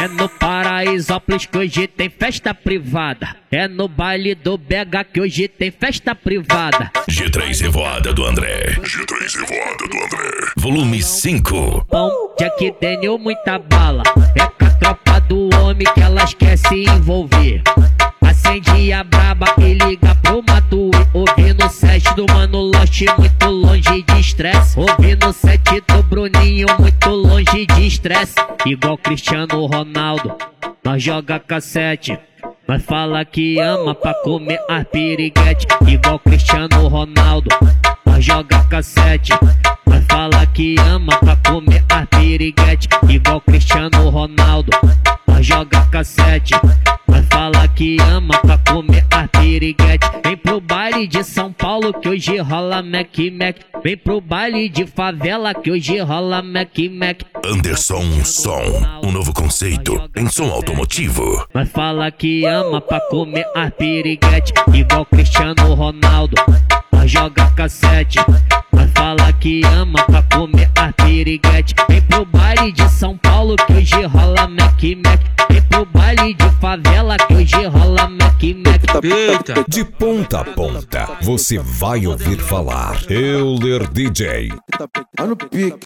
É no Paraisópolis que hoje tem festa privada. É no baile do BH que hoje tem festa privada. G3 Revoada do André. Volume 5. Pão, Jack Daniel, muita bala. É com a tropa do homem que elas quer se envolver. Acende a braba e liga pro Matuê. Ouvindo o set do Mano Lost, muito longe de estresse. Ouvindo o set do Bruninho, muito longe de estresse. Igual Cristiano Ronaldo, nós joga cassete. Nós fala que ama pra comer as piriguete. Igual Cristiano Ronaldo, nós joga cassete. Nós fala que ama pra comer as piriguete. Igual Cristiano Ronaldo, nós joga cassete. Nós fala que ama pra comer as piriguete. Vem pro baile de São Paulo que hoje rola Mac Mac. Vem pro baile de favela que hoje rola Mac Mac. Anderson Som, um novo conceito em som automotivo. Nós fala que ama pra comer as piriguete. Igual Cristiano Ronaldo, nós joga cassete. Nós fala que ama pra comer as piriguete. Vem pro baile de São Paulo que hoje rola Mac Mac. Vem pro baile de favela que hoje rola Mac Mac. Eita. De ponta a ponta, você vai ouvir falar. Euler DJ. Tá no pique.